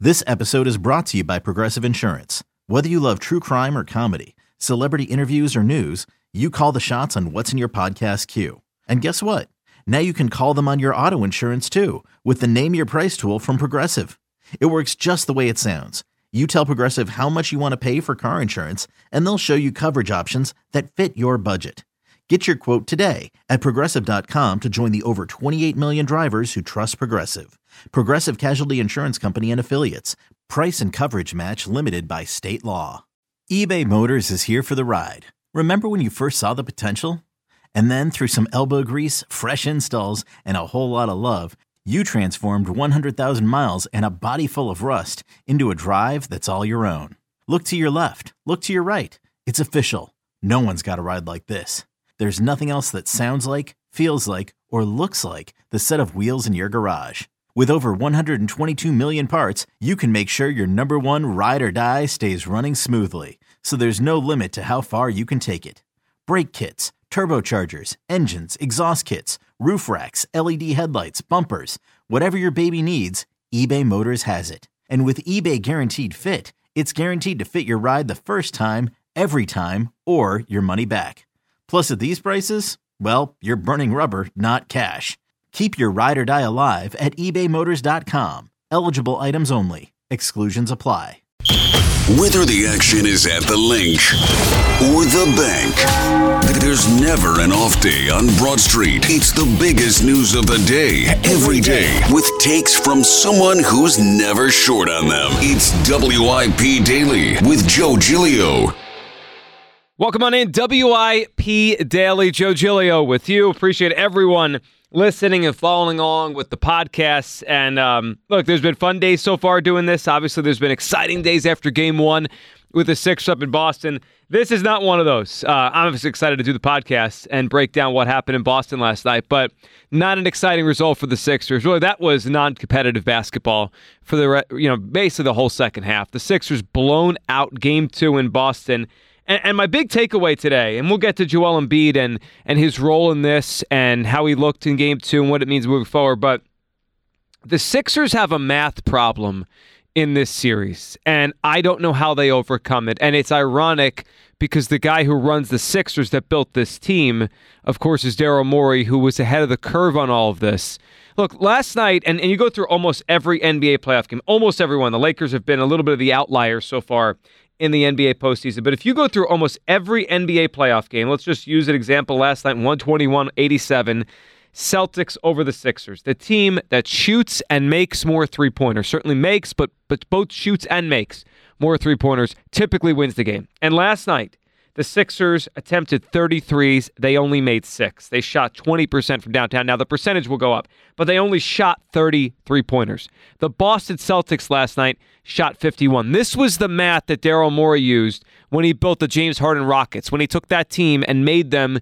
This episode is brought to you by Progressive Insurance. Whether you love true crime or comedy, celebrity interviews or news, you call the shots on what's in your podcast queue. And guess what? Now you can call them on your auto insurance too with the Name Your Price tool from Progressive. It works just the way it sounds. You tell Progressive how much you want to pay for car insurance, and they'll show you coverage options that fit your budget. Get your quote today at Progressive.com to join the over 28 million drivers who trust Progressive. Progressive Casualty Insurance Company and Affiliates. Price and coverage match limited by state law. eBay Motors is here for the ride. Remember when you first saw the potential? And then through some elbow grease, fresh installs, and a whole lot of love, you transformed 100,000 miles and a body full of rust into a drive that's all your own. Look to your left. Look to your right. It's official. No one's got a ride like this. There's nothing else that sounds like, feels like, or looks like the set of wheels in your garage. With over 122 million parts, you can make sure your number one ride or die stays running smoothly, so there's no limit to how far you can take it. Brake kits, turbochargers, engines, exhaust kits, roof racks, LED headlights, bumpers, whatever your baby needs, eBay Motors has it. And with eBay Guaranteed Fit, it's guaranteed to fit your ride the first time, every time, or your money back. Plus, at these prices, well, you're burning rubber, not cash. Keep your ride or die alive at ebaymotors.com. Eligible items only. Exclusions apply. Whether the action is at the link or the bank, there's never an off day on Broad Street. It's the biggest news of the day, every day, with takes from someone who's never short on them. It's WIP Daily with Joe Giglio. Welcome on in, WIP Daily. Joe Giglio with you. Appreciate everyone listening and following along with the podcasts. And look, there's been fun days so far doing this. Obviously, there's been exciting days after Game 1 with the Sixers up in Boston. This is not one of those. I'm just excited to do the podcast and break down what happened in Boston last night, but not an exciting result for the Sixers. Really, that was non-competitive basketball for the basically the whole second half. The Sixers blown out Game 2 in Boston. And my big takeaway today, and we'll get to Joel Embiid and his role in this and how he looked in Game 2 and what it means moving forward, but the Sixers have a math problem in this series, and I don't know how they overcome it. And it's ironic because the guy who runs the Sixers that built this team, of course, is Daryl Morey, who was ahead of the curve on all of this. Look, last night, and you go through almost every NBA playoff game, almost everyone. The Lakers have been a little bit of the outlier so far in the NBA postseason. But if you go through almost every NBA playoff game, let's just use an example last night, 121-87, Celtics over the Sixers. The team that shoots and makes more three-pointers, certainly makes, but both shoots and makes more three-pointers, typically wins the game. And last night, the Sixers attempted 33s. They only made 6. They shot 20% from downtown. Now, the percentage will go up, but they only shot 30 three-pointers. The Boston Celtics last night shot 51. This was the math that Daryl Morey used when he built the James Harden Rockets, when he took that team and made them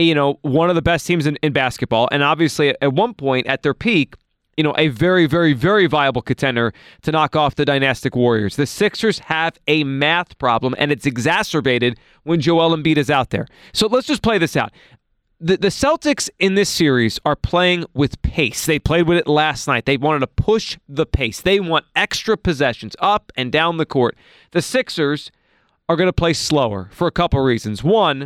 one of the best teams in basketball. And obviously, at one point, at their peak, a very, very, very viable contender to knock off the Dynastic Warriors. The Sixers have a math problem, and it's exacerbated when Joel Embiid is out there. So let's just play this out. The Celtics in this series are playing with pace. They played with it last night. They wanted to push the pace. They want extra possessions up and down the court. The Sixers are going to play slower for a couple reasons. One,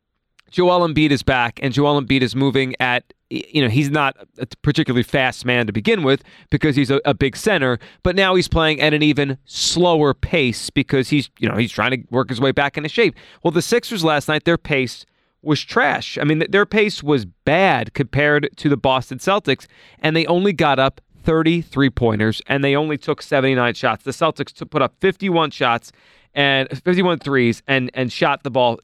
Joel Embiid is back, and Joel Embiid is moving at, he's not a particularly fast man to begin with because he's a big center, but now he's playing at an even slower pace because he's trying to work his way back into shape. Well, the Sixers last night, their pace was trash. I mean, their pace was bad compared to the Boston Celtics, and they only got up 30 three-pointers, and they only took 79 shots. The Celtics put up 51 shots and 51 threes and shot the ball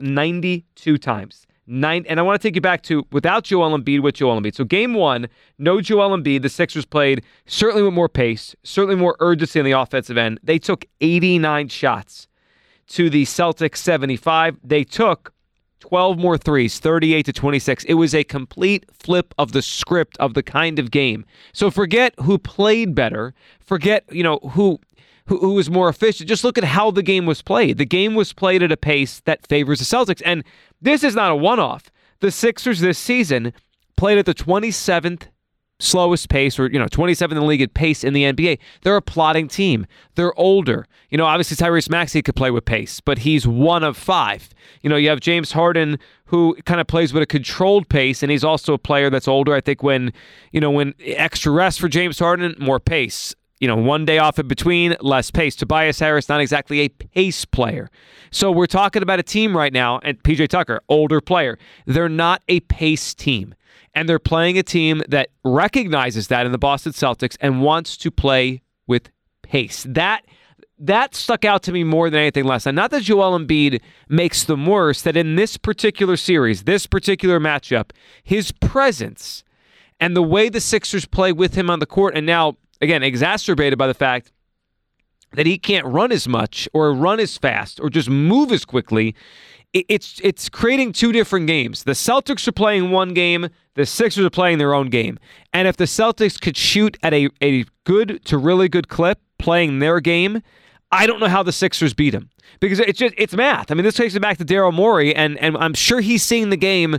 92 times. And I want to take you back to without Joel Embiid, with Joel Embiid. So Game 1, no Joel Embiid. The Sixers played certainly with more pace, certainly more urgency on the offensive end. They took 89 shots to the Celtics 75. They took 12 more threes, 38-26. It was a complete flip of the script of the kind of game. So forget who played better. Forget, who was more efficient. Just look at how the game was played. The game was played at a pace that favors the Celtics. And this is not a one-off. The Sixers this season played at the 27th slowest pace, or 27th in the league at pace in the NBA. They're a plodding team. They're older. Obviously Tyrese Maxey could play with pace, but he's one of 5. You have James Harden, who kind of plays with a controlled pace, and he's also a player that's older. I think when extra rest for James Harden, more pace. One day off in between, less pace. Tobias Harris, not exactly a pace player. So we're talking about a team right now, and PJ Tucker, older player. They're not a pace team. And they're playing a team that recognizes that in the Boston Celtics and wants to play with pace. That stuck out to me more than anything less. And not that Joel Embiid makes them worse, that in this particular series, this particular matchup, his presence and the way the Sixers play with him on the court, and now, again, exacerbated by the fact that he can't run as much or run as fast or just move as quickly, it's creating 2 different games. The Celtics are playing one game, the Sixers are playing their own game. And if the Celtics could shoot at a good to really good clip playing their game, I don't know how the Sixers beat them. Because it's math. I mean, this takes me back to Daryl Morey, and I'm sure he's seeing the game,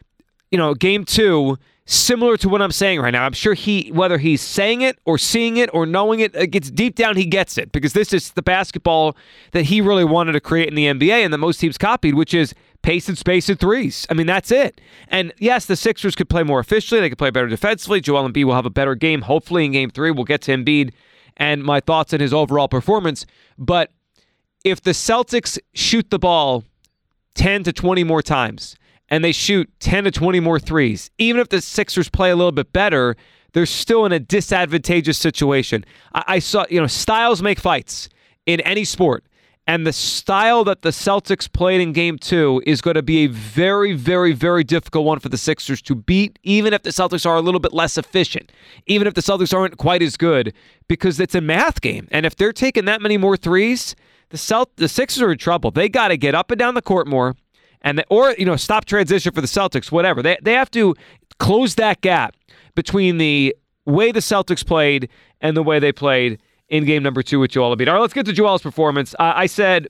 game 2, similar to what I'm saying right now. I'm sure whether he's saying it or seeing it or knowing it, gets deep down, he gets it, because this is the basketball that he really wanted to create in the NBA and that most teams copied, which is pace and space and threes. I mean, that's it. And yes, the Sixers could play more efficiently. They could play better defensively. Joel Embiid will have a better game, hopefully, in game 3. We'll get to Embiid and my thoughts on his overall performance. But if the Celtics shoot the ball 10 to 20 more times, and they shoot 10 to 20 more threes, even if the Sixers play a little bit better, they're still in a disadvantageous situation. I saw, styles make fights in any sport. And the style that the Celtics played in Game 2 is going to be a very, very, very difficult one for the Sixers to beat, even if the Celtics are a little bit less efficient, even if the Celtics aren't quite as good, because it's a math game. And if they're taking that many more threes, the Sixers are in trouble. They got to get up and down the court more. Or stop transition for the Celtics, whatever. They have to close that gap between the way the Celtics played and the way they played in game number 2 with Joel Embiid. All right, let's get to Joel's performance. I said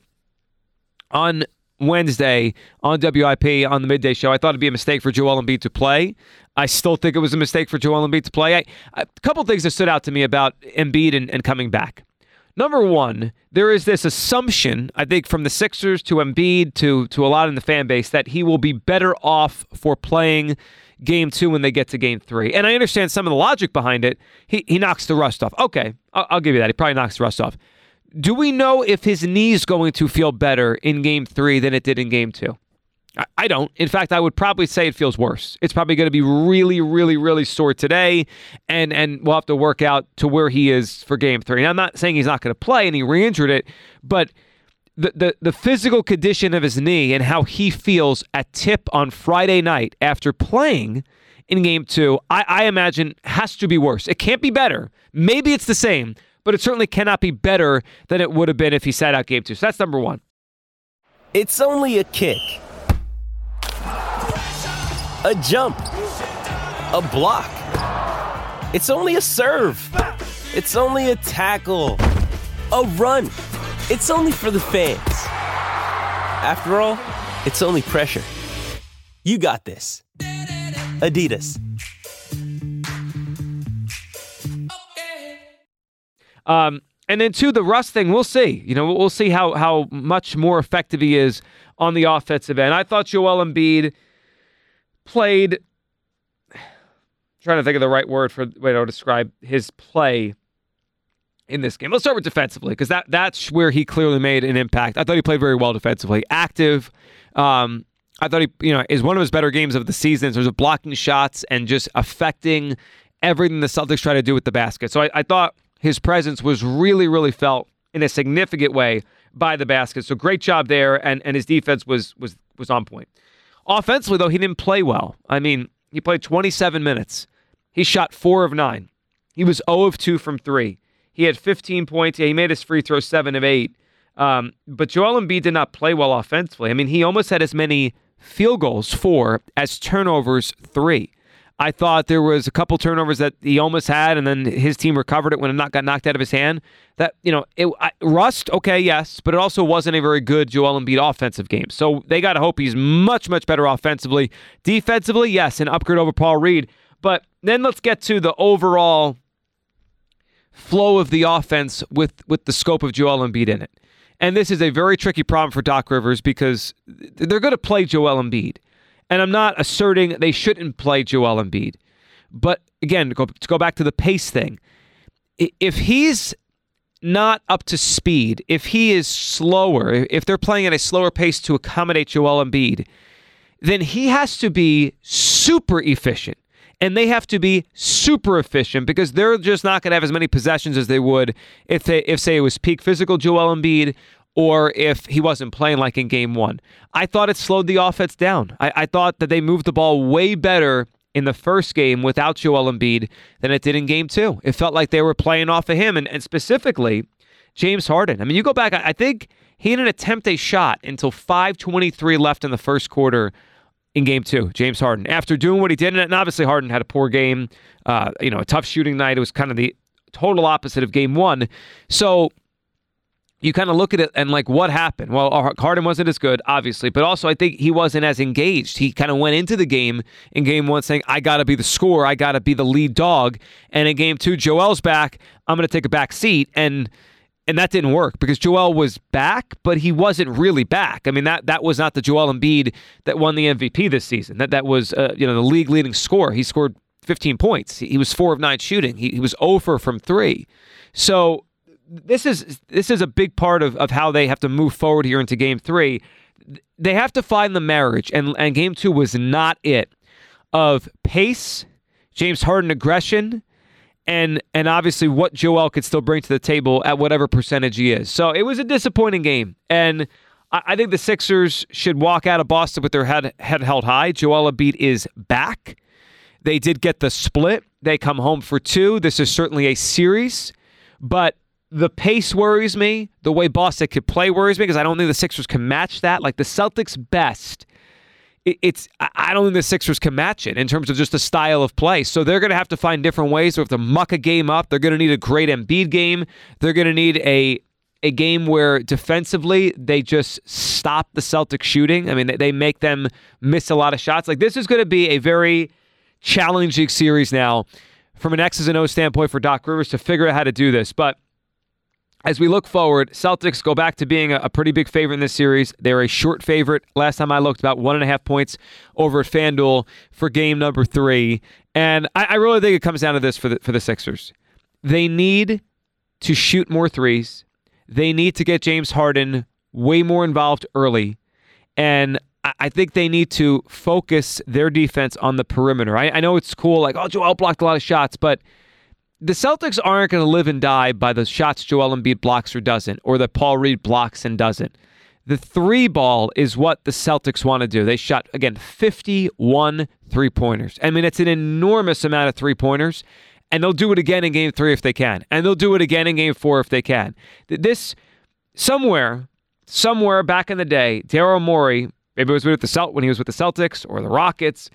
on Wednesday on WIP on the midday show, I thought it'd be a mistake for Joel Embiid to play. I still think it was a mistake for Joel Embiid to play. A couple things that stood out to me about Embiid and coming back. Number one, there is this assumption, I think, from the Sixers to Embiid to a lot in the fan base that he will be better off for playing Game 2 when they get to Game 3. And I understand some of the logic behind it. He knocks the rust off. Okay, I'll give you that. He probably knocks the rust off. Do we know if his knee is going to feel better in Game 3 than it did in Game 2? I don't. In fact, I would probably say it feels worse. It's probably going to be really, really, really sore today, and we'll have to work out to where he is for Game 3. And I'm not saying he's not going to play and he re-injured it, but the physical condition of his knee and how he feels at tip on Friday night after playing in Game 2, I imagine has to be worse. It can't be better. Maybe it's the same, but it certainly cannot be better than it would have been if he sat out Game 2. So that's number one. It's only a kick. A jump, a block. It's only a serve. It's only a tackle, a run. It's only for the fans. After all, it's only pressure. You got this. Adidas. And then two, the rust thing, we'll see. We'll see how much more effective he is on the offensive end. I thought Joel Embiid played, trying to think of the right word for way to describe his play in this game. Let's start with defensively, because that's where he clearly made an impact. I thought he played very well defensively. Active. I thought he, is one of his better games of the season in terms of blocking shots and just affecting everything the Celtics try to do with the basket. So I thought his presence was really, really felt in a significant way by the basket. So great job there, and his defense was on point. Offensively, though, he didn't play well. I mean, he played 27 minutes. He shot 4 of 9. He was 0 of 2 from 3. He had 15 points. Yeah, he made his free throw 7 of 8. But Joel Embiid did not play well offensively. I mean, he almost had as many field goals, 4, as turnovers, 3. I thought there was a couple turnovers that he almost had, and then his team recovered it when it got knocked out of his hand. That, rust, okay, yes, but it also wasn't a very good Joel Embiid offensive game. So they got to hope he's much, much better offensively. Defensively, yes, an upgrade over Paul Reed. But then let's get to the overall flow of the offense with the scope of Joel Embiid in it. And this is a very tricky problem for Doc Rivers because they're going to play Joel Embiid. And I'm not asserting they shouldn't play Joel Embiid. But again, to go back to the pace thing, if he's not up to speed, if he is slower, if they're playing at a slower pace to accommodate Joel Embiid, then he has to be super efficient. And they have to be super efficient because they're just not going to have as many possessions as they would if say it was peak physical Joel Embiid or if he wasn't playing like in game one. I thought it slowed the offense down. I thought that they moved the ball way better in the first game without Joel Embiid than it did in game two. It felt like they were playing off of him and specifically James Harden. I mean, you go back, I think he didn't attempt a shot until 5:23 left in the first quarter in game two, James Harden, after doing what he did. And obviously Harden had a poor game, a tough shooting night. It was kind of the total opposite of game one. So you kind of look at it and like, what happened? Well, Harden wasn't as good, obviously, but also I think he wasn't as engaged. He kind of went into the game in game one saying, I got to be the scorer. I got to be the lead dog. And in game two, Joel's back. I'm going to take a back seat. And that didn't work because Joel was back, but he wasn't really back. I mean, that was not the Joel Embiid that won the MVP this season. That was the league leading scorer. He scored 15 points. He was 4 of 9 shooting. He was 0 from 3. So this is a big part of how they have to move forward here into game 3. They have to find the marriage, and game 2 was not it, of pace, James Harden aggression, and obviously what Joel could still bring to the table at whatever percentage he is. So it was a disappointing game. And I think the Sixers should walk out of Boston with their head held high. Joel Embiid is back. They did get the split. They come home for 2. This is certainly a series. But the pace worries me. The way Boston could play worries me because I don't think the Sixers can match that. Like the Celtics best, I don't think the Sixers can match it in terms of just the style of play. So they're going to have to find different ways. They have to muck a game up. They're going to need a great Embiid game. They're going to need a game where defensively they just stop the Celtics shooting. I mean, they make them miss a lot of shots. Like this is going to be a very challenging series now from an X's and O's standpoint for Doc Rivers to figure out how to do this. But as we look forward, Celtics go back to being a pretty big favorite in this series. They're a short favorite. Last time I looked, about 1.5 points over at FanDuel for game number 3. And I really think it comes down to this for the Sixers. They need to shoot more threes. They need to get James Harden way more involved early. And I think they need to focus their defense on the perimeter. I know it's cool, like, oh, Joel blocked a lot of shots, but the Celtics aren't going to live and die by the shots Joel Embiid blocks or doesn't, or that Paul Reed blocks and doesn't. The 3 ball is what the Celtics want to do. They shot, again, 51 3-pointers. I mean, it's an enormous amount of 3-pointers, and they'll do it again in Game 3 if they can, and they'll do it again in Game 4 if they can. This, somewhere back in the day, Daryl Morey, maybe it was when he was with the Celtics or the Rockets,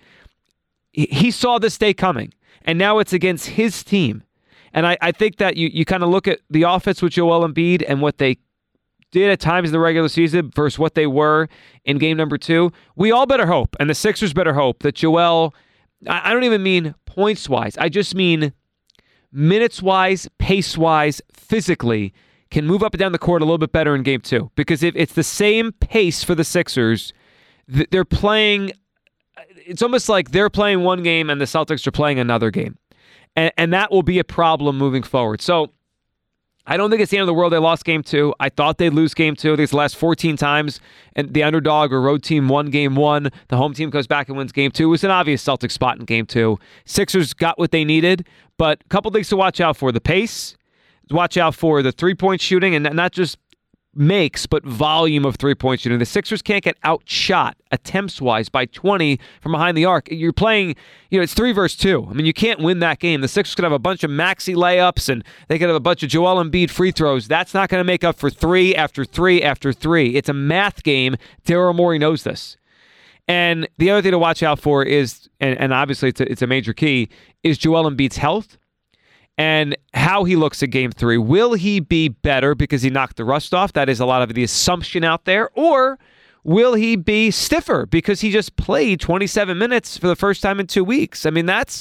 he saw this day coming, and now it's against his team. And I think that you kind of look at the offense with Joel Embiid and what they did at times in the regular season versus what they were in game number 2. We all better hope, and the Sixers better hope, that Joel, I don't even mean points-wise, I just mean minutes-wise, pace-wise, physically, can move up and down the court a little bit better in game 2. Because if it's the same pace for the Sixers, they're playing, it's almost like they're playing one game and the Celtics are playing another game. And that will be a problem moving forward. So I don't think it's the end of the world they lost game 2. I thought they'd lose game 2. These last 14 times, and the underdog or road team won game 1. The home team goes back and wins game 2. It was an obvious Celtics spot in game 2. Sixers got what they needed, but a couple things to watch out for. The pace, watch out for the 3-point shooting, and not just makes, but volume of 3-point shooting. The Sixers can't get outshot attempts-wise by 20 from behind the arc. You're playing, it's 3 versus 2. I mean, you can't win that game. The Sixers could have a bunch of maxi layups, and they could have a bunch of Joel Embiid free throws. That's not going to make up for 3 after 3 after 3. It's a math game. Daryl Morey knows this. And the other thing to watch out for is, and obviously it's a major key, is Joel Embiid's health and how he looks at game 3. Will he be better because he knocked the rust off? That is a lot of the assumption out there. Or will he be stiffer because he just played 27 minutes for the first time in 2 weeks? I mean, that's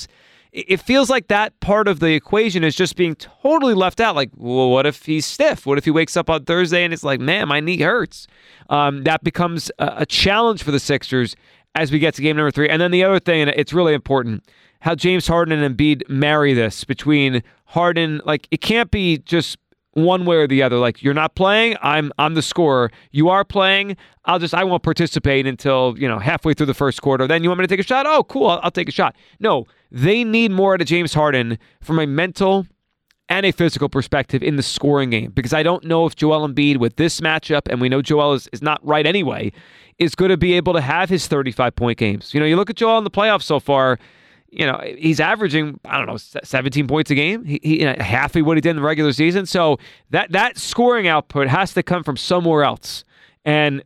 it feels like that part of the equation is just being totally left out. Like, well, what if he's stiff? What if he wakes up on Thursday and it's like, man, my knee hurts? That becomes a challenge for the Sixers as we get to game number 3. And then the other thing, and it's really important, how James Harden and Embiid marry this between Harden. Like, it can't be just one way or the other. Like, you're not playing, I'm the scorer. You are playing, I won't participate until, halfway through the first quarter. Then you want me to take a shot? Oh, cool, I'll take a shot. No, they need more out of James Harden from a mental and a physical perspective in the scoring game, because I don't know if Joel Embiid, with this matchup, and we know Joel is not right anyway, is going to be able to have his 35-point games. You look at Joel in the playoffs so far, he's averaging, 17 points a game. He half of what he did in the regular season. So that scoring output has to come from somewhere else. And,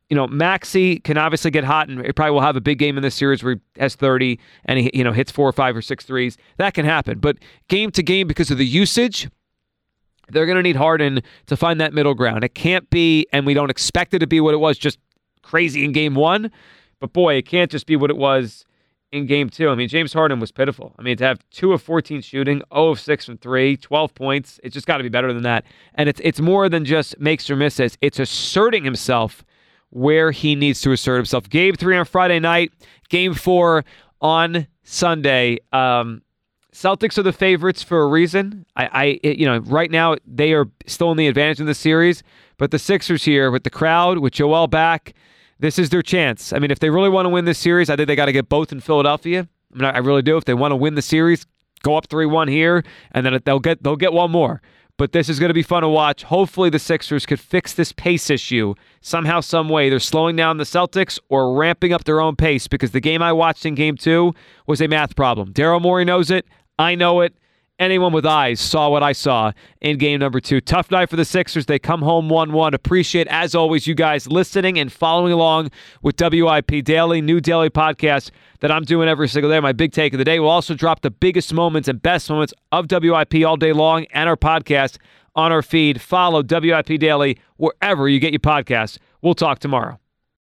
Maxey can obviously get hot, and he probably will have a big game in this series where he has 30 and he, hits 4 or 5 or 6 threes. That can happen. But game to game, because of the usage, they're going to need Harden to find that middle ground. It can't be, and we don't expect it to be what it was, just crazy in game 1. But boy, it can't just be what it was in game 2. I mean, James Harden was pitiful. I mean, to have 2 of 14 shooting, 0 of 6 from 3, 12 points, it's just got to be better than that. And it's more than just makes or misses. It's asserting himself where he needs to assert himself. Game 3 on Friday night, game 4 on Sunday. Celtics are the favorites for a reason. Right now they are still in the advantage in the series, but the Sixers here with the crowd, with Joel back, this is their chance. I mean, if they really want to win this series, I think they got to get both in Philadelphia. I mean, I really do. If they want to win the series, go up 3-1 here, and then they'll get one more. But this is going to be fun to watch. Hopefully the Sixers could fix this pace issue somehow, some way. They're slowing down the Celtics or ramping up their own pace, because the game I watched in game 2 was a math problem. Daryl Morey knows it. I know it. Anyone with eyes saw what I saw in game number 2. Tough night for the Sixers. They come home 1-1. Appreciate, as always, you guys listening and following along with WIP Daily, new daily podcast that I'm doing every single day. My big take of the day. We'll also drop the biggest moments and best moments of WIP all day long and our podcast on our feed. Follow WIP Daily wherever you get your podcasts. We'll talk tomorrow.